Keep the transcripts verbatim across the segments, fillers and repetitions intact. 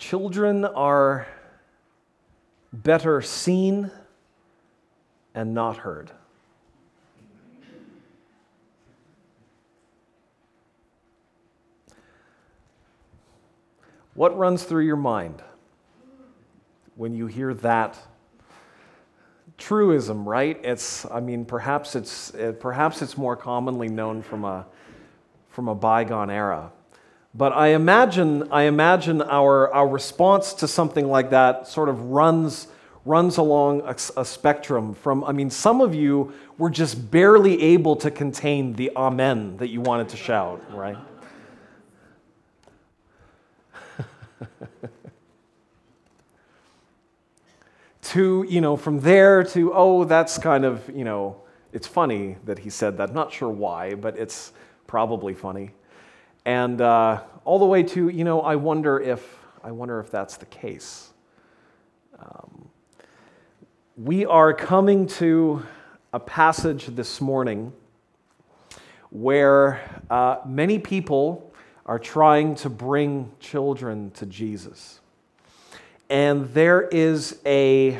Children are better seen and not heard. What runs through your mind when you hear that truism, right? It's, I mean, perhaps it's it, perhaps it's more commonly known from a from a bygone era. But I imagine I imagine our our response to something like that sort of runs runs along a, a spectrum from, I mean, some of you were just barely able to contain the amen that you wanted to shout, right? to, you know, from there to, oh, that's kind of, you know, it's funny that he said that. Not sure why, but it's probably funny. And uh, all the way to, you know, I wonder if, I wonder if that's the case. Um, we are coming to a passage this morning where uh, many people are trying to bring children to Jesus. And there is a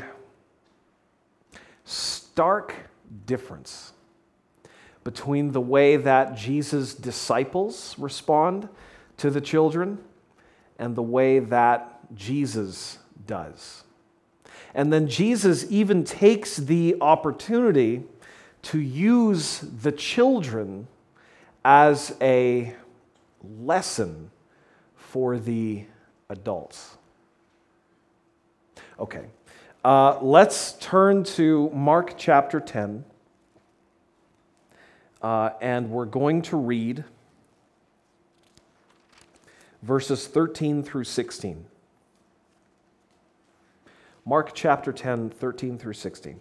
stark difference between the way that Jesus' disciples respond to the children and the way that Jesus does. And then Jesus even takes the opportunity to use the children as a lesson for the adults. Okay, uh, let's turn to Mark chapter ten, uh, and we're going to read verses thirteen through sixteen. Mark chapter ten, thirteen through sixteen.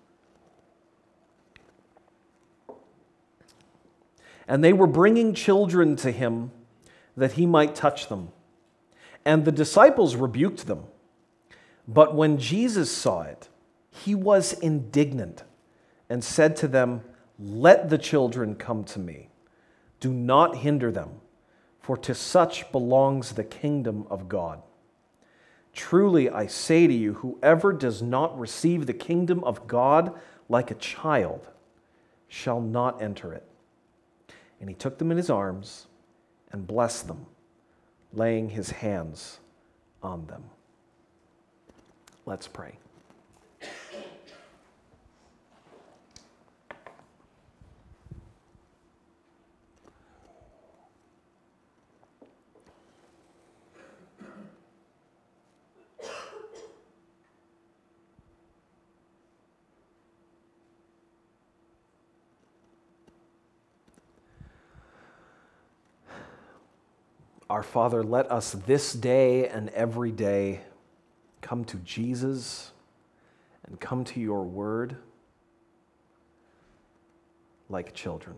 And they were bringing children to him that he might touch them. And the disciples rebuked them. But when Jesus saw it, he was indignant and said to them, "Let the children come to me. Do not hinder them, for to such belongs the kingdom of God. Truly, I say to you, whoever does not receive the kingdom of God like a child shall not enter it." And he took them in his arms and blessed them, laying his hands on them. Let's pray. Our Father, let us this day and every day come to Jesus and come to your word like children.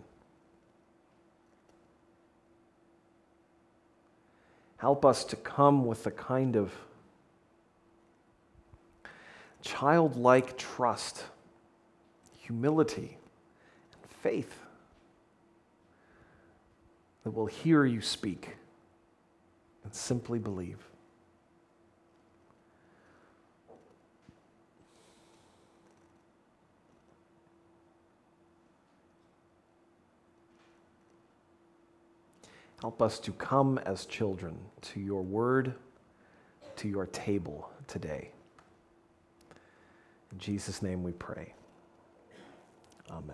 Help us to come with the kind of childlike trust, humility, and faith that will hear you speak and simply believe. Help us to come as children to your word, to your table today. In Jesus' name we pray. Amen.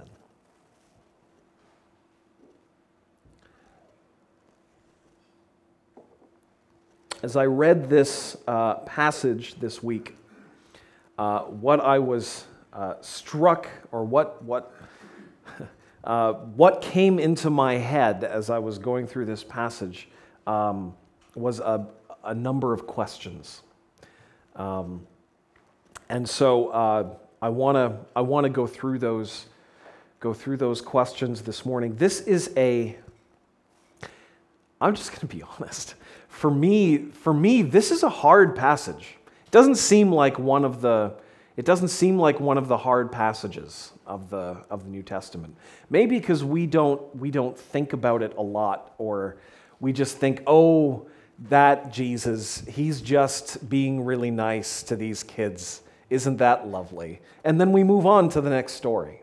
As I read this uh, passage this week, uh, what I was uh, struck, or what what uh, what came into my head as I was going through this passage, um, was a, a number of questions, um, and so uh, I want to I want to go through those go through those questions this morning. This is a I'm just going to be honest. For me, for me, this is a hard passage. It doesn't seem like one of the it doesn't seem like one of the hard passages of the of the New Testament. Maybe because we don't we don't think about it a lot, or we just think, oh, that Jesus, he's just being really nice to these kids. Isn't that lovely? And then we move on to the next story.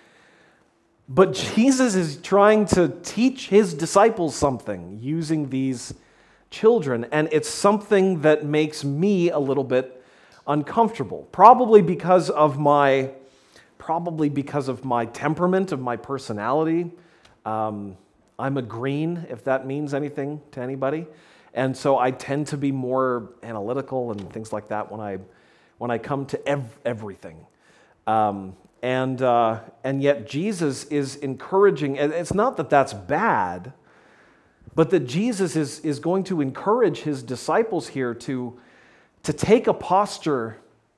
But Jesus is trying to teach his disciples something using these children, and it's something that makes me a little bit uncomfortable. Probably because of my, probably because of my temperament, of my personality. Um, I'm a green, if that means anything to anybody. And so I tend to be more analytical and things like that when I when I come to ev- everything. Um, and uh, and yet Jesus is encouraging, and it's not that that's bad, but that Jesus is, is going to encourage his disciples here to, to take a posture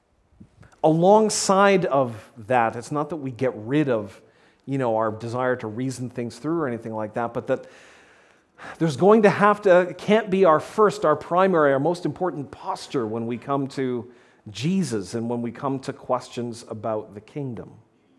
alongside of that. It's not that we get rid of, you know, our desire to reason things through or anything like that, but that there's going to have to, it can't be our first, our primary, our most important posture when we come to Jesus and when we come to questions about the kingdom.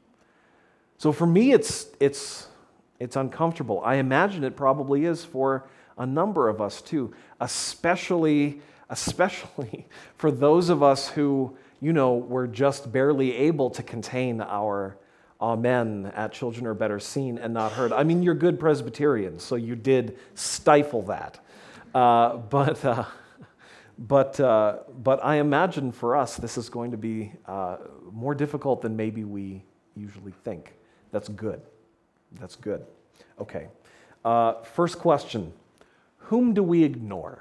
So for me, it's it's it's uncomfortable. I imagine it probably is for a number of us too, especially especially for those of us who, you know, were just barely able to contain our amen at Children Are Better Seen and Not Heard. I mean, you're good Presbyterians, so you did stifle that. Uh, but uh, but uh, but I imagine for us, this is going to be uh, more difficult than maybe we usually think. That's good. That's good. Okay. Uh, first question. Whom do we ignore?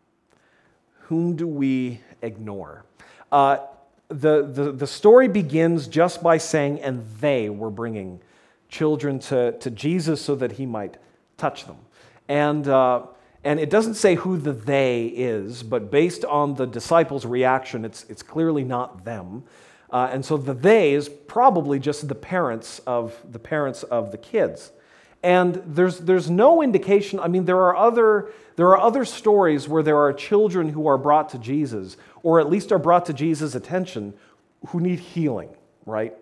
Whom do we ignore? Uh, the, the, the story begins just by saying, and they were bringing children to, to Jesus so that he might touch them. And, uh, and it doesn't say who the they is, but based on the disciples' reaction, it's, it's clearly not them. Uh, and so the they is probably just the parents of the parents of the kids. And there's there's no indication. I mean, there are other there are other stories where there are children who are brought to Jesus, or at least are brought to Jesus' attention, who need healing. Right?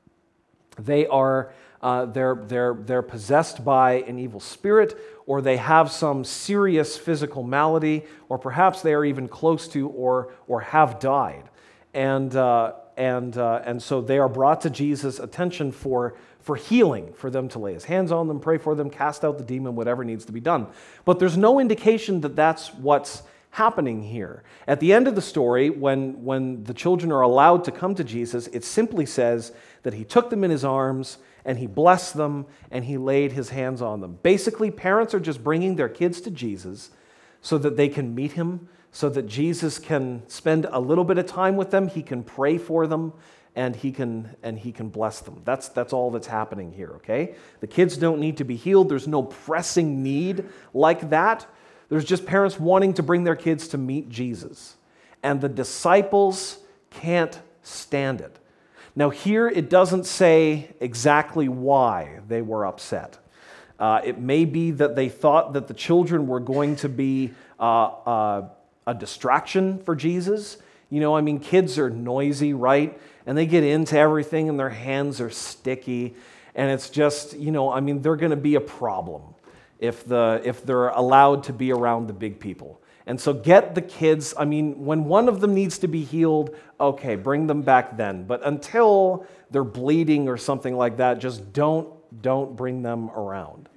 They are uh, they're they're they're possessed by an evil spirit, or they have some serious physical malady, or perhaps they are even close to or or have died, and. Uh, And, uh, and so they are brought to Jesus' attention for, for healing, for them to lay his hands on them, pray for them, cast out the demon, whatever needs to be done. But there's no indication that that's what's happening here. At the end of the story, when, when the children are allowed to come to Jesus, it simply says that he took them in his arms and he blessed them and he laid his hands on them. Basically, parents are just bringing their kids to Jesus so that they can meet him, so that Jesus can spend a little bit of time with them, he can pray for them, and he can and he can bless them. That's that's all that's happening here, okay? The kids don't need to be healed. There's no pressing need like that. There's just parents wanting to bring their kids to meet Jesus. And the disciples can't stand it. Now here it doesn't say exactly why they were upset. Uh, it may be that they thought that the children were going to be uh, uh, a distraction for Jesus. You know, I mean, kids are noisy, right? And they get into everything and their hands are sticky. And it's just, you know, I mean, they're going to be a problem if the if they're allowed to be around the big people. And so get the kids, I mean, when one of them needs to be healed, okay, bring them back then. But until they're bleeding or something like that, just don't, don't bring them around.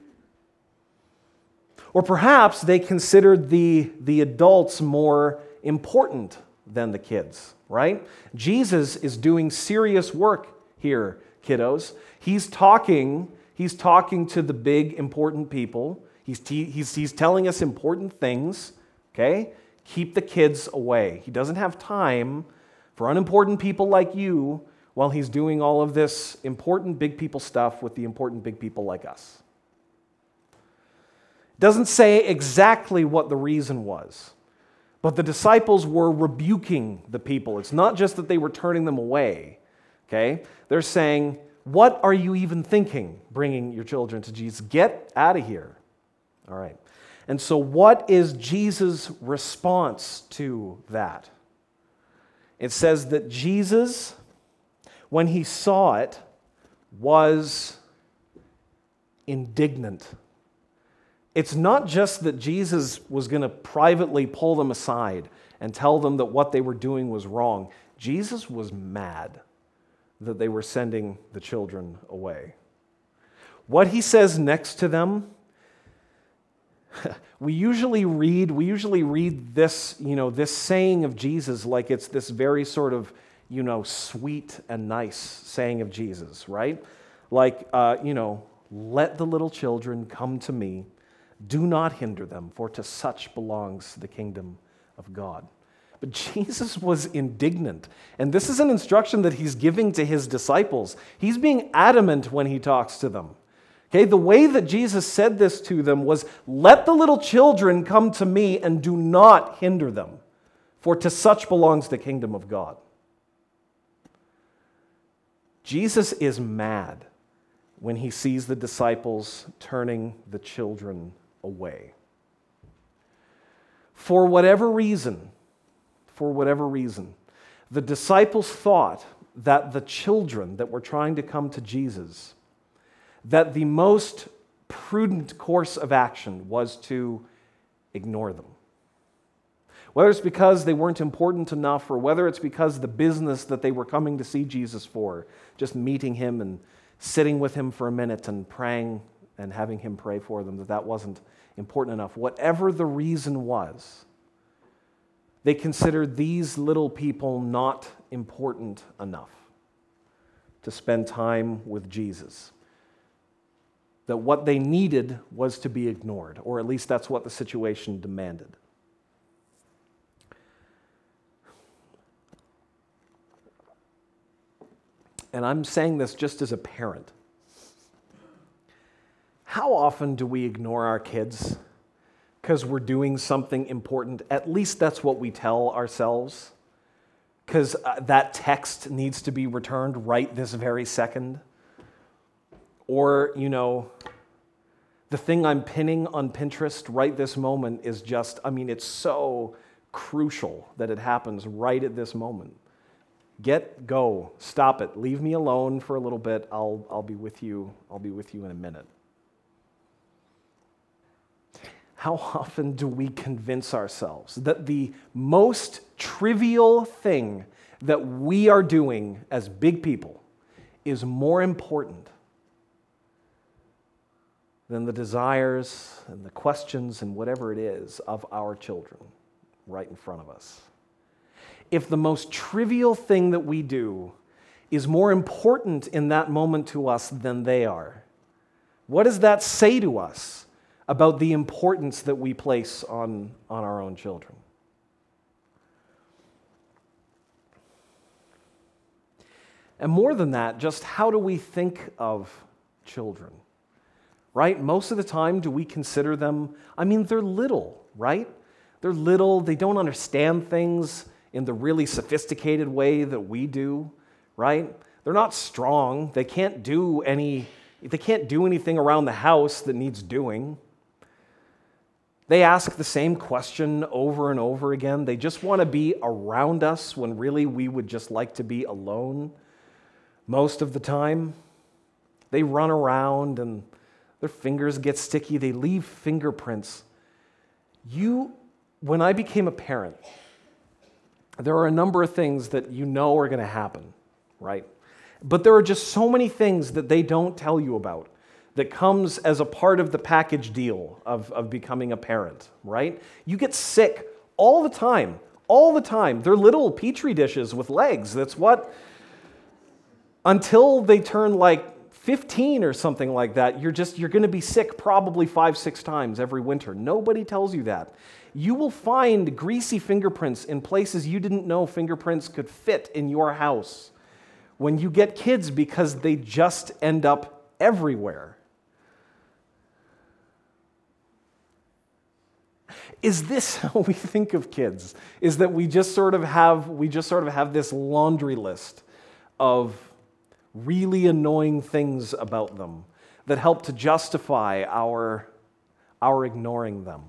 Or perhaps they considered the, the adults more important than the kids, right? Jesus is doing serious work here, kiddos. He's talking, he's talking to the big, important people. He's, te- he's, he's telling us important things, okay? Keep the kids away. He doesn't have time for unimportant people like you while he's doing all of this important big people stuff with the important big people like us. Doesn't say exactly what the reason was, but the disciples were rebuking the people. It's not just that they were turning them away, okay? They're saying, what are you even thinking, bringing your children to Jesus? Get out of here. All right. And so what is Jesus' response to that? It says that Jesus, when he saw it, was indignant. It's not just that Jesus was going to privately pull them aside and tell them that what they were doing was wrong. Jesus was mad that they were sending the children away. What he says next to them, we usually read, we usually read this, you know, this saying of Jesus like it's this very sort of, you know, sweet and nice saying of Jesus, right? Like, uh, you know, let the little children come to me. Do not hinder them, for to such belongs the kingdom of God. But Jesus was indignant. And this is an instruction that he's giving to his disciples. He's being adamant when he talks to them. Okay, the way that Jesus said this to them was, let the little children come to me and do not hinder them, for to such belongs the kingdom of God. Jesus is mad when he sees the disciples turning the children away. For whatever reason, for whatever reason, the disciples thought that the children that were trying to come to Jesus, that the most prudent course of action was to ignore them. Whether it's because they weren't important enough, or whether it's because the business that they were coming to see Jesus for, just meeting him and sitting with him for a minute and praying and having him pray for them, that that wasn't important enough. Whatever the reason was, they considered these little people not important enough to spend time with Jesus. That what they needed was to be ignored, or at least that's what the situation demanded. And I'm saying this just as a parent. How often do we ignore our kids because we're doing something important? At least that's what we tell ourselves. Because uh, that text needs to be returned right this very second. Or, you know, the thing I'm pinning on Pinterest right this moment is just, I mean, it's so crucial that it happens right at this moment. Get, go, stop it. Leave me alone for a little bit. I'll, I'll be with you. I'll be with you in a minute. How often do we convince ourselves that the most trivial thing that we are doing as big people is more important than the desires and the questions and whatever it is of our children right in front of us? If the most trivial thing that we do is more important in that moment to us than they are, what does that say to us about the importance that we place on, on our own children? And more than that, just how do we think of children? Right? Most of the time, do we consider them, I mean, they're little, right? They're little, they don't understand things in the really sophisticated way that we do, right? They're not strong. They can't do any, they can't do anything around the house that needs doing. They ask the same question over and over again. They just want to be around us when really we would just like to be alone most of the time. They run around and their fingers get sticky. They leave fingerprints. You, when I became a parent, there are a number of things that you know are going to happen, right? But there are just so many things that they don't tell you about that comes as a part of the package deal of, of becoming a parent, right? You get sick all the time, all the time. They're little petri dishes with legs. That's what, until they turn like fifteen or something like that, you're just, you're going to be sick probably five, six times every winter. Nobody tells you that. You will find greasy fingerprints in places you didn't know fingerprints could fit in your house when you get kids, because they just end up everywhere. Is this how we think of kids? Is that we just sort of have we just sort of have this laundry list of really annoying things about them that help to justify our, our ignoring them?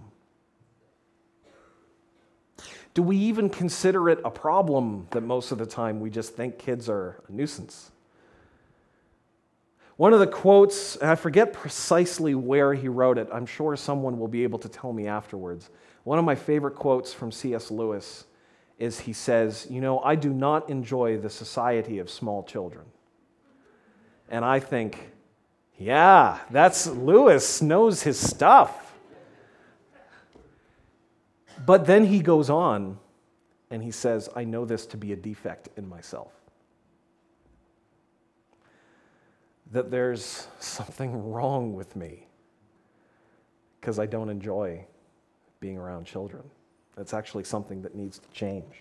Do we even consider it a problem that most of the time we just think kids are a nuisance? One of the quotes, and I forget precisely where he wrote it. I'm sure someone will be able to tell me afterwards. One of my favorite quotes from C S Lewis is he says, you know, I do not enjoy the society of small children. And I think, yeah, that's Lewis knows his stuff. But then he goes on and he says, I know this to be a defect in myself. That there's something wrong with me because I don't enjoy being around children. That's actually something that needs to change.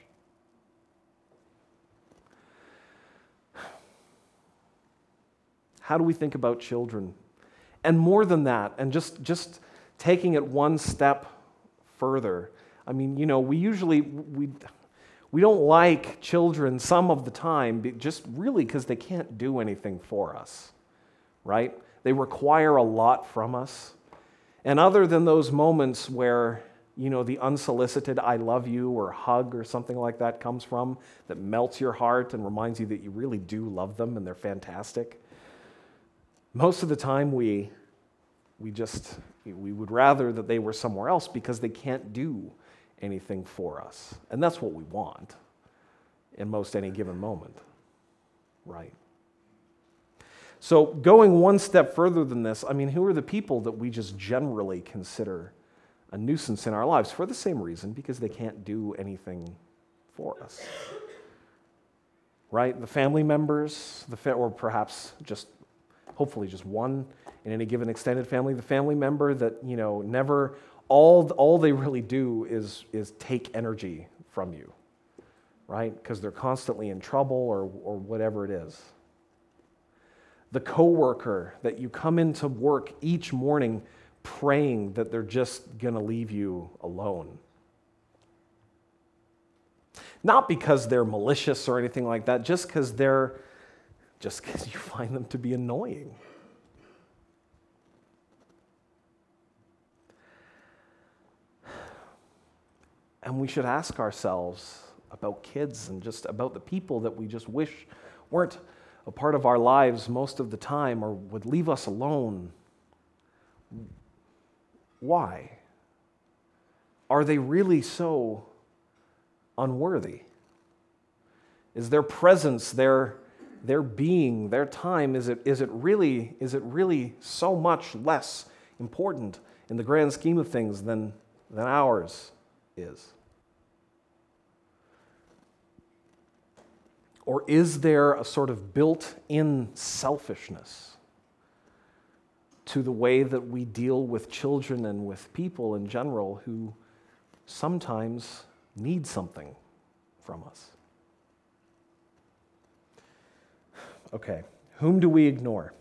How do we think about children? And more than that, and just, just taking it one step further, I mean, you know, we usually, we, we don't like children some of the time, just really because they can't do anything for us, right? They require a lot from us. And other than those moments where, you know, the unsolicited I love you or hug or something like that comes from, that melts your heart and reminds you that you really do love them and they're fantastic, most of the time we, we just, we would rather that they were somewhere else because they can't do anything for us. And that's what we want in most any given moment, right? So going one step further than this, I mean, who are the people that we just generally consider a nuisance in our lives for the same reason, because they can't do anything for us, right? The family members, the fa- or perhaps just, hopefully just one in any given extended family, the family member that, you know, never, all, all they really do is, is take energy from you, right? Because they're constantly in trouble or, or whatever it is. The coworker that you come into work each morning praying that they're just going to leave you alone. Not because they're malicious or anything like that, just because they're, just because you find them to be annoying. And we should ask ourselves about kids and just about the people that we just wish weren't a part of our lives most of the time or would leave us alone. Why? Are they really so unworthy? Is their presence, their, their being, their time, is it, is it really, is it really so much less important in the grand scheme of things than, than ours is? Or is there a sort of built-in selfishness to the way that we deal with children and with people in general who sometimes need something from us? Okay, whom do we ignore?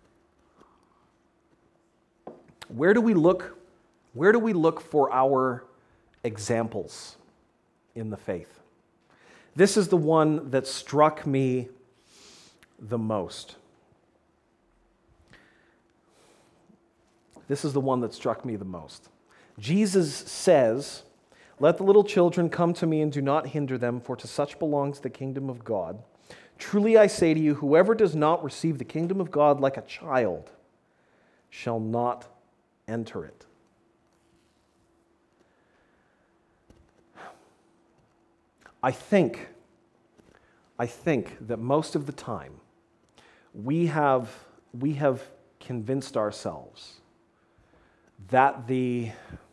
Where do we look? Where do we look for our examples in the faith? This is the one that struck me the most. This is the one that struck me the most. Jesus says, "Let the little children come to me and do not hinder them, for to such belongs the kingdom of God. Truly I say to you, whoever does not receive the kingdom of God like a child shall not enter it." I think, I think that most of the time we have, we have convinced ourselves that the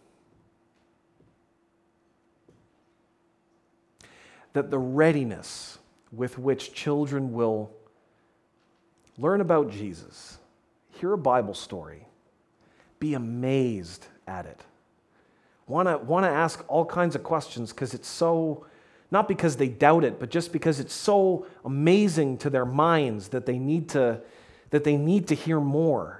that the readiness with which children will learn about Jesus, hear a Bible story, be amazed at it, want to want to ask all kinds of questions because it's so, not because they doubt it, but just because it's so amazing to their minds that they need to that they need to hear more.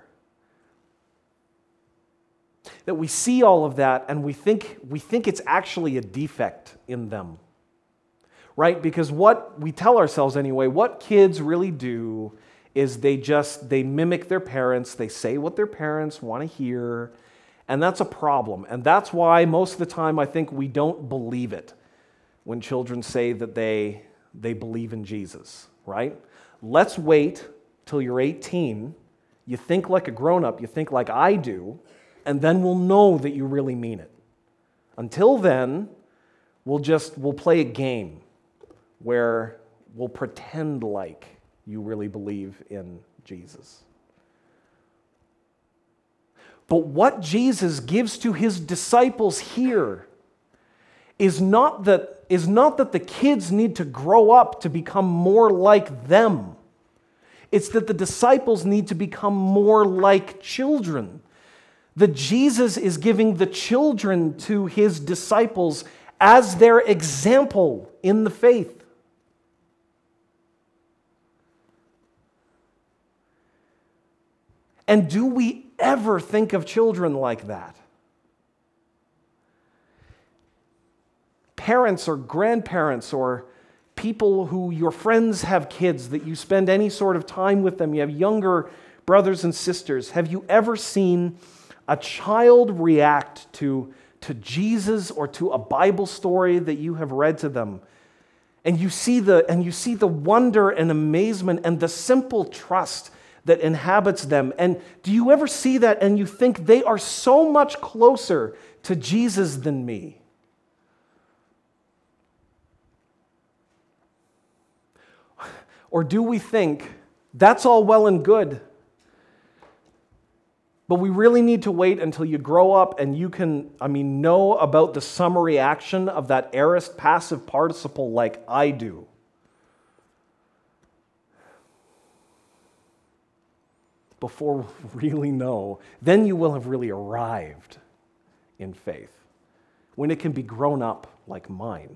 That we see all of that and we think we think it's actually a defect in them. Right? Because what we tell ourselves anyway, what kids really do is they just, they mimic their parents, they say what their parents want to hear, and that's a problem. And that's why most of the time I think we don't believe it when children say that they, they believe in Jesus, right? Let's wait till you're eighteen You think like a grown-up, you think like I do, and then we'll know that you really mean it. Until then, we'll just, we'll play a game where we'll pretend like you really believe in Jesus. But what Jesus gives to his disciples here is not that, is not that the kids need to grow up to become more like them. It's that the disciples need to become more like children. That Jesus is giving the children to his disciples as their example in the faith. And do we ever think of children like that? Parents or grandparents or people who your friends have kids, that you spend any sort of time with them, you have younger brothers and sisters. Have you ever seen a child react to, to Jesus or to a Bible story that you have read to them? And you see the, and you see the wonder and amazement and the simple trust that inhabits them. And do you ever see that and you think they are so much closer to Jesus than me? Or do we think that's all well and good, but we really need to wait until you grow up and you can, I mean, know about the summary action of that aorist passive participle like I do? Before we really know, then you will have really arrived in faith, when it can be grown up like mine.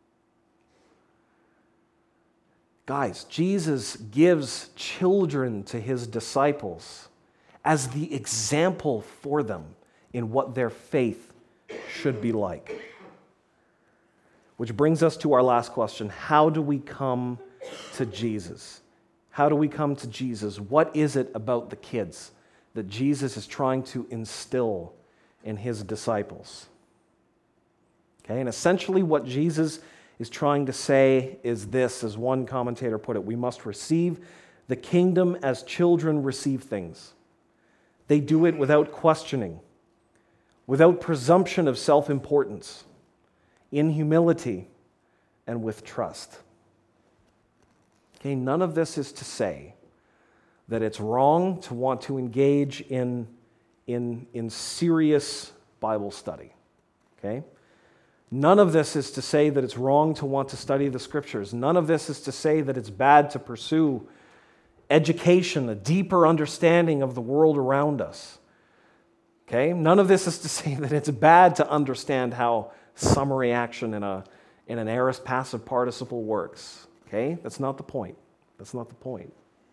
Guys, Jesus gives children to his disciples as the example for them in what their faith should be like. Which brings us to our last question. How do we come to Jesus? How do we come to Jesus? What is it about the kids that Jesus is trying to instill in his disciples? Okay, and essentially what Jesus is trying to say is this, as one commentator put it: we must receive the kingdom as children receive things. They do it without questioning, without presumption of self-importance, in humility, and with trust. Okay, none of this is to say that it's wrong to want to engage in, in, in serious Bible study. Okay? None of this is to say that it's wrong to want to study the Scriptures. None of this is to say that it's bad to pursue education, a deeper understanding of the world around us. Okay? None of this is to say that it's bad to understand how summary action in, a, in an aorist passive participle works. Okay? That's not the point. That's not the point.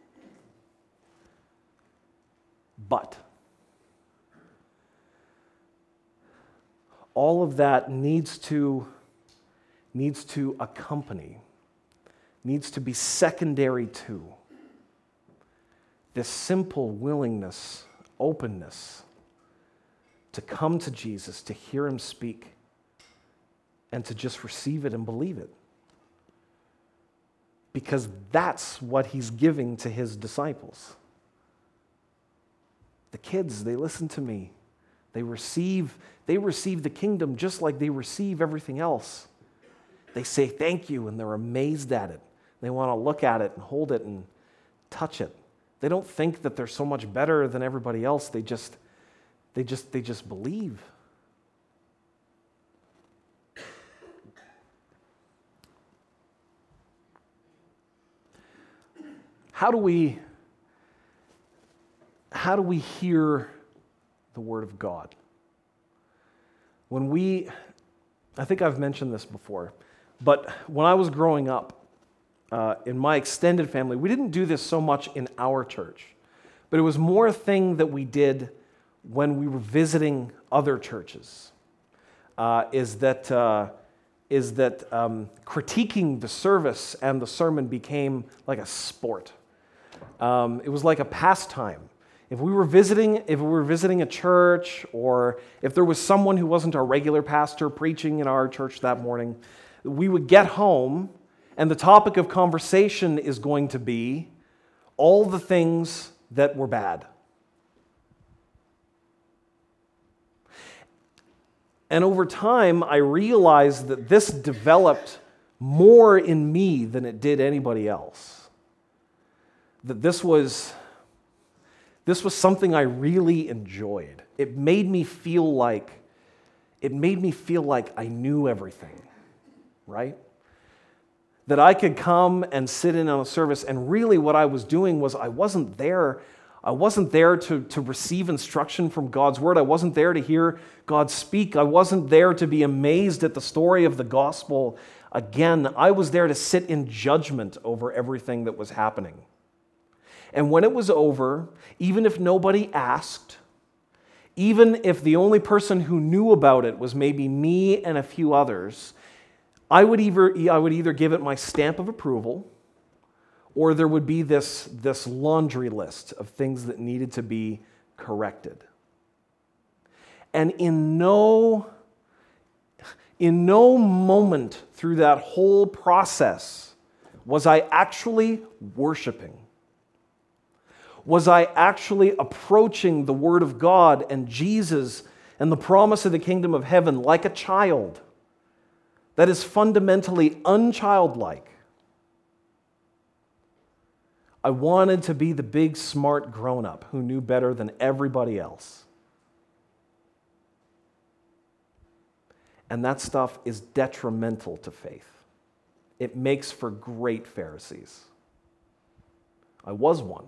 But all of that needs to, needs to accompany, needs to be secondary to this simple willingness, openness to come to Jesus, to hear him speak, and to just receive it and believe it. Because that's what he's giving to his disciples. The kids, they listen to me. They receive, they receive the kingdom just like they receive everything else. They say thank you and they're amazed at it. They want to look at it and hold it and touch it. They don't think that they're so much better than everybody else. They just, they just, they just believe. How do we, how do we hear the Word of God? When we, I think I've mentioned this before, but when I was growing up, uh, in my extended family, we didn't do this so much in our church, but it was more a thing that we did when we were visiting other churches, uh, is that, uh, is that um, critiquing the service and the sermon became like a sport. Um, it was like a pastime. If we were visiting, if we were visiting a church, or if there was someone who wasn't our regular pastor preaching in our church that morning, we would get home, and the topic of conversation is going to be all the things that were bad, And over time, I realized that this developed more in me than it did anybody else. That this was, this was something I really enjoyed. It made me feel like, it made me feel like I knew everything, right? That I could come and sit in on a service, and really what I was doing was I wasn't there I wasn't there to, to receive instruction from God's word. I wasn't there to hear God speak. I wasn't there to be amazed at the story of the gospel again. I was there to sit in judgment over everything that was happening. And when it was over, even if nobody asked, even if the only person who knew about it was maybe me and a few others, I would either, I would either give it my stamp of approval, or there would be this, this laundry list of things that needed to be corrected. And in no, in no moment through that whole process was I actually worshiping. Was I actually approaching the Word of God and Jesus and the promise of the kingdom of heaven like a child that is fundamentally unchildlike? I wanted to be the big, smart grown-up who knew better than everybody else. And that stuff is detrimental to faith. It makes for great Pharisees. I was one.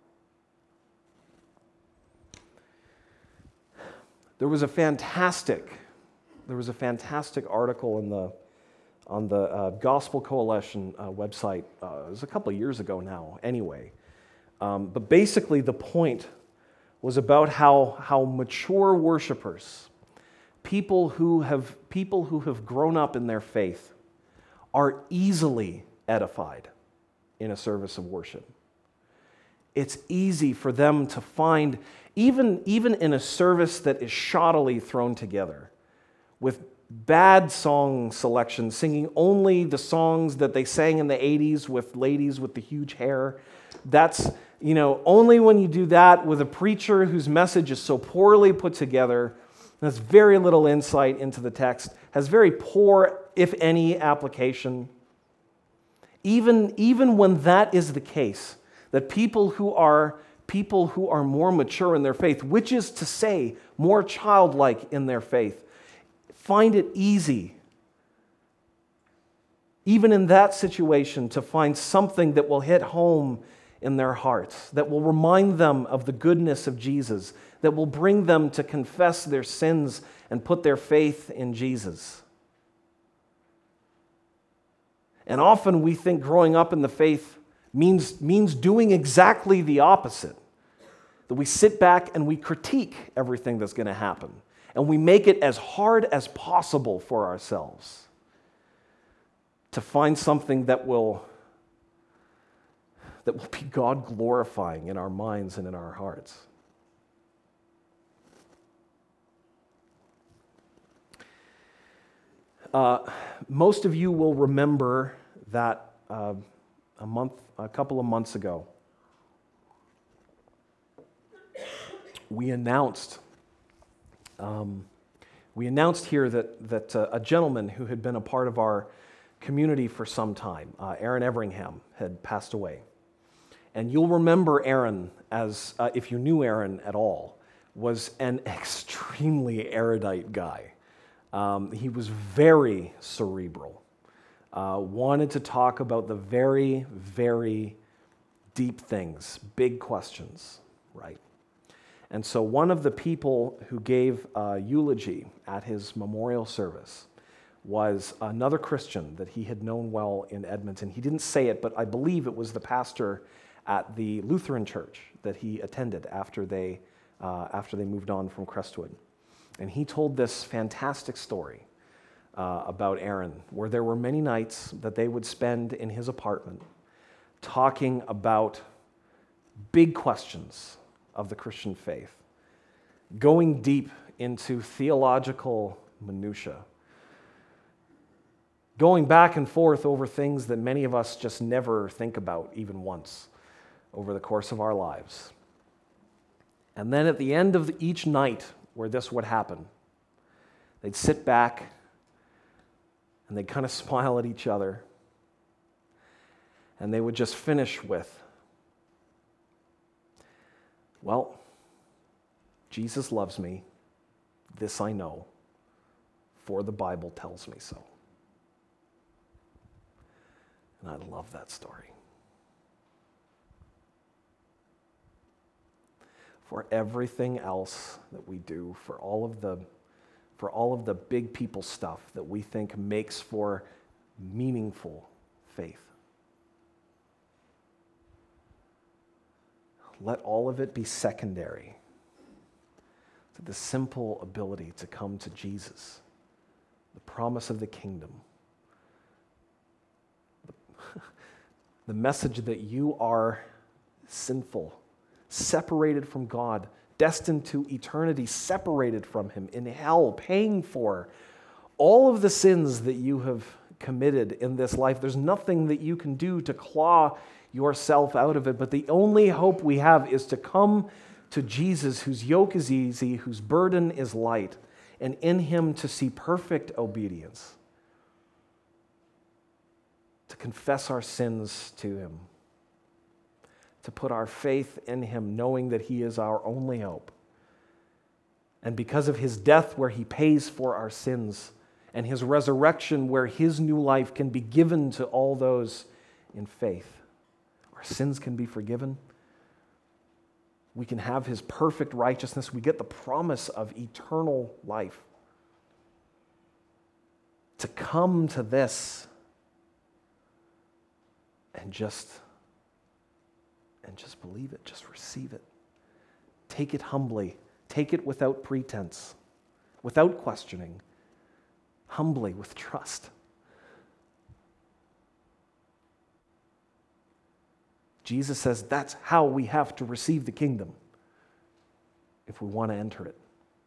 There was a fantastic, there was a fantastic article in the on the uh, Gospel Coalition uh, website. Uh, it was a couple of years ago now, anyway. Um, but basically, the point was about how how mature worshipers, people who have people who have grown up in their faith, are easily edified in a service of worship. It's easy for them to find, even, even in a service that is shoddily thrown together, with bad song selection, singing only the songs that they sang in the eighties with ladies with the huge hair. That's, you know, only when you do that with a preacher whose message is so poorly put together, has very little insight into the text, has very poor, if any, application. Even, even when that is the case, that people who are people who are more mature in their faith, which is to say, more childlike in their faith, find it easy, even in that situation, to find something that will hit home in their hearts, that will remind them of the goodness of Jesus, that will bring them to confess their sins and put their faith in Jesus. And often we think growing up in the faith means, means doing exactly the opposite, that we sit back and we critique everything that's going to happen. And we make it as hard as possible for ourselves to find something that will, that will be God glorifying in our minds and in our hearts. Uh, most of you will remember that uh, a month, a couple of months ago, we announced Um, we announced here that, that uh, a gentleman who had been a part of our community for some time, uh, Aaron Everingham, had passed away. And you'll remember Aaron as, uh, if you knew Aaron at all, was an extremely erudite guy. Um, he was very cerebral, uh, wanted to talk about the very, very deep things, big questions, right? And so one of the people who gave a eulogy at his memorial service was another Christian that he had known well in Edmonton. He didn't say it, but I believe it was the pastor at the Lutheran church that he attended after they, uh, after they moved on from Crestwood. And he told this fantastic story uh, about Aaron, where there were many nights that they would spend in his apartment talking about big questions of the Christian faith, going deep into theological minutia, going back and forth over things that many of us just never think about even once over the course of our lives. And then at the end of each night where this would happen, they'd sit back and they'd kind of smile at each other, and they would just finish with, well, Jesus loves me, this I know, for the Bible tells me so. And I love that story. For everything else that we do, for all of the for all of the big people stuff that we think makes for meaningful faith. Let all of it be secondary to the simple ability to come to Jesus, the promise of the kingdom, the message that you are sinful, separated from God, destined to eternity, separated from Him, in hell, paying for all of the sins that you have committed in this life. There's nothing that you can do to claw yourself out of it, but the only hope we have is to come to Jesus, whose yoke is easy, whose burden is light, and in Him to see perfect obedience, to confess our sins to Him, to put our faith in Him, knowing that He is our only hope. And because of His death where He pays for our sins, and His resurrection where His new life can be given to all those in faith, our sins can be forgiven. We can have His perfect righteousness. We get the promise of eternal life. To come to this and just And just believe it, just receive it. Take it humbly. Take it without pretense, without questioning, humbly, with trust. Jesus says that's how we have to receive the kingdom if we want to enter it.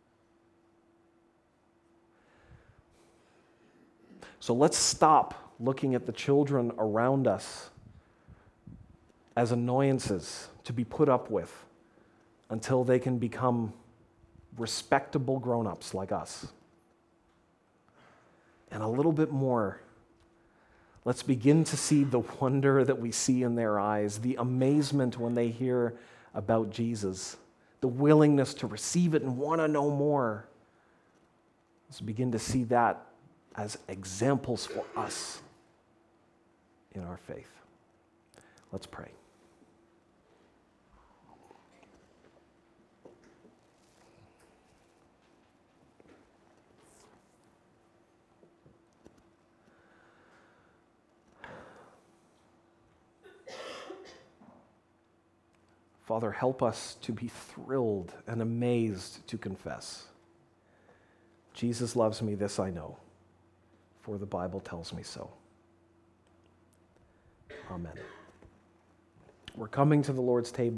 So let's stop looking at the children around us as annoyances to be put up with until they can become respectable grown-ups like us. And a little bit more, let's begin to see the wonder that we see in their eyes, the amazement when they hear about Jesus, the willingness to receive it and want to know more. Let's begin to see that as examples for us in our faith. Let's pray. Father, help us to be thrilled and amazed to confess. Jesus loves me, this I know, for the Bible tells me so. Amen. We're coming to the Lord's table.